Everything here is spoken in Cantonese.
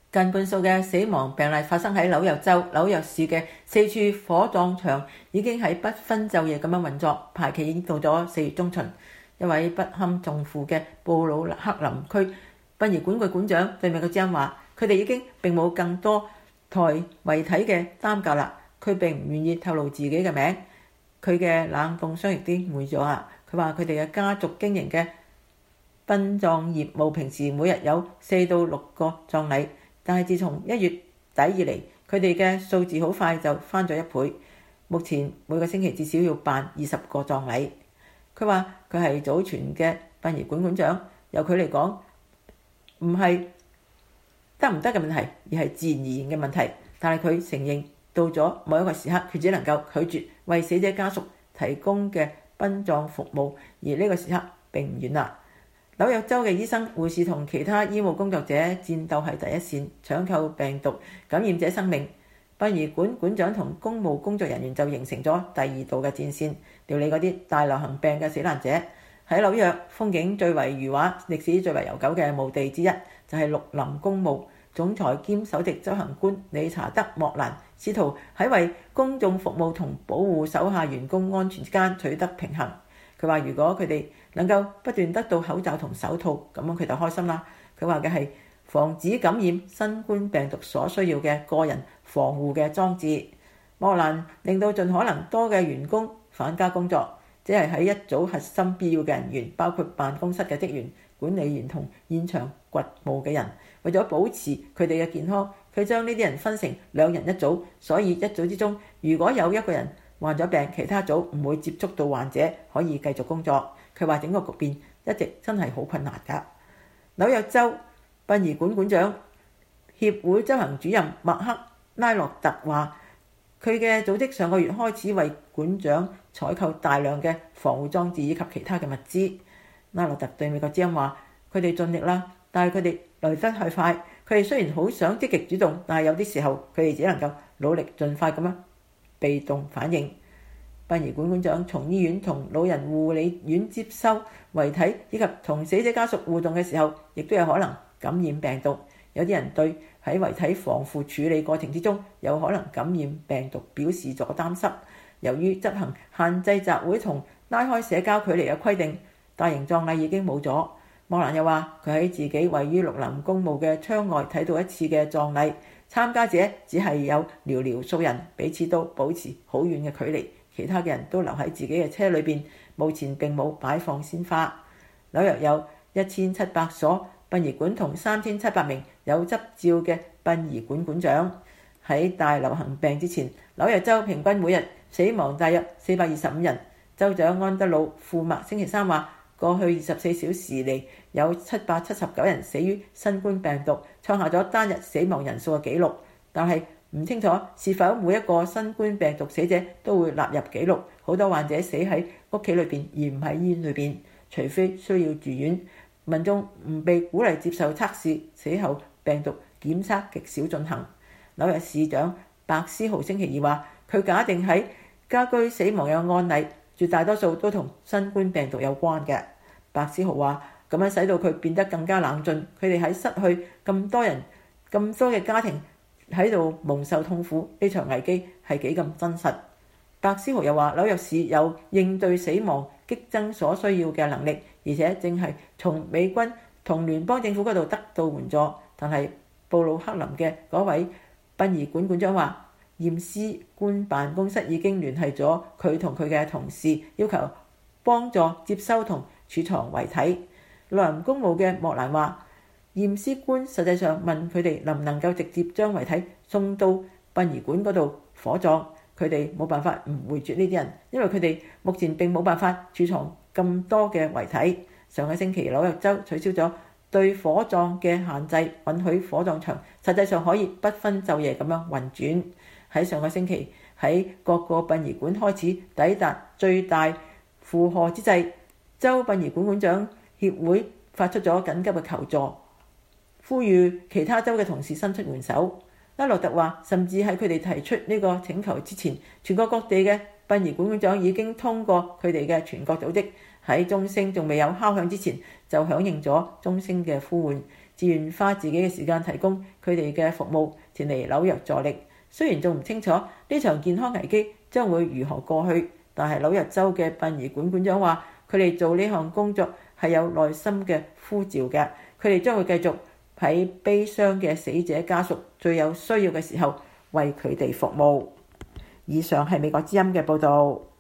近半數嘅死亡病例發生喺紐約州。紐約市嘅4處火葬場已經喺不分晝夜咁樣運作，排期已經到咗4月中旬。一位不堪重負嘅布魯克林區殯儀館嘅館長對美國之音話：佢哋已經並冇更多台遺體嘅擔架啦。佢並唔願意透露自己嘅名。佢嘅冷凍箱亦都滿咗啊！佢話佢哋嘅家族經營嘅殯葬業務平時每日有4到6個葬禮，但係自從1月底以嚟，佢哋嘅數字好快就翻咗1倍。目前每個星期至少要辦20個葬禮。佢話佢係祖傳嘅殯儀館館長，由佢嚟講唔係得唔得嘅問題，而係自然而然嘅問題。但係佢承認到咗某一個時刻，佢只能夠拒絕為死者家屬提供嘅殯葬服務，而呢個時刻並唔遠啦。紐約州嘅醫生、護士同其他醫務工作者戰鬥喺第一線，搶救病毒感染者生命。殯儀館館長同公務工作人員就形成咗第二道嘅戰線，調理嗰啲大流行病嘅死難者。喺紐約風景最為如畫、歷史最為悠久嘅墓地之一，就係綠林公墓。總裁兼首席執行官理查德·莫蘭試圖喺為公眾服務同保護手下員工安全之間取得平衡。佢話：如果佢哋能夠不斷得到口罩同手套，咁樣佢就開心啦。佢話嘅係防止感染新冠病毒所需要嘅個人防護嘅裝置。莫蘭令到盡可能多嘅員工返家工作，只係喺一組核心必要嘅人員，包括辦公室嘅職員、管理員同現場掘墓嘅人。為咗保持佢哋嘅健康，佢將呢啲人分成2人一組，所以一組之中如果有一個人患咗病，其他組唔會接觸到患者，可以繼續工作。佢話整個局面一直真係好困難㗎。紐約州殯儀館館長協會執行主任麥克拉洛特話：佢嘅組織上個月開始為館長採購大量嘅防護裝置以及其他嘅物資。拉洛特對美國之音話：佢哋盡力啦，但係佢哋來得太快。佢哋雖然好想積極主動，但係有啲時候佢哋只能夠努力盡快咁樣被動反應。殯儀館館長從醫院同老人護理院接收遺體以及同死者家屬互動嘅時候，亦都有可能感染病毒。有啲人對喺遺體防腐處理過程之中有可能感染病毒表示咗擔心。由於執行限制集會同拉開社交距離嘅規定，大型葬禮已經冇咗。莫蘭又話：佢喺自己位於綠林公墓嘅窗外睇到一次嘅葬禮，參加者只係有寥寥數人，彼此都保持好遠嘅距離，其他嘅人都留喺自己嘅車裏邊。墓前並冇擺放鮮花。紐約有1700所殯儀館同3700名有執照嘅殯儀館館長。喺大流行病之前，紐約州平均每日死亡大約425人。州長安德魯庫默星期三話：過去24小時嚟有779人死於新冠病毒，創下咗單日死亡人數嘅紀錄。但係唔清楚是否每一個新冠病毒死者都會納入紀錄。好多患者死喺屋企裏邊，而唔喺醫院裏邊，除非需要住院。民眾唔被鼓勵接受測試，死後病毒檢測極少進行。紐約市長白思豪星期二話：佢假定喺家居死亡嘅案例，絕大多數都同新冠病毒有關嘅。白思豪話：咁樣使到佢變得更加冷峻。佢哋喺失去咁多人、咁多嘅家庭喺度蒙受痛苦，呢場危機係幾咁真實。白思豪又話：紐約市有應對死亡激增所需要嘅能力，而且正係從美軍同聯邦政府嗰度得到援助。但係布魯克林嘅嗰位殯儀館館長話，驗屍官辦公室已經聯繫咗佢同佢嘅同事，要求幫助接收同儲藏遺體。綠林公墓嘅莫蘭話，驗屍官實際上問佢哋能唔能夠直接將遺體送到殯儀館嗰度火葬。佢哋冇辦法唔回絕呢啲人，因為佢哋目前並冇辦法儲藏咁多嘅遺體。上個星期紐約州取消咗對火葬嘅限制，允許火葬場實際上可以不分晝夜咁樣運轉。喺上個星期，喺各個殯儀館開始抵達最大負荷之際，州殯儀館館長協會發出咗緊急嘅求助，呼籲其他州嘅同事伸出援手。拉洛特話，甚至喺佢哋提出呢個請求之前，全國各地嘅殯儀館館長已經通過佢哋嘅全國組織，喺鐘聲仲未有敲響之前就響應咗鐘聲嘅呼喚， 自願花自己嘅時間提供佢哋嘅服務，前嚟紐約助力。雖然仲唔清楚呢場健康危機將會如何過去，但係紐約州嘅殯儀館館長話，佢哋做呢項工作係有內心嘅呼召嘅，佢哋將會繼續喺悲傷嘅死者家屬最有需要嘅時候為佢哋服務。以上係美國之音嘅報導。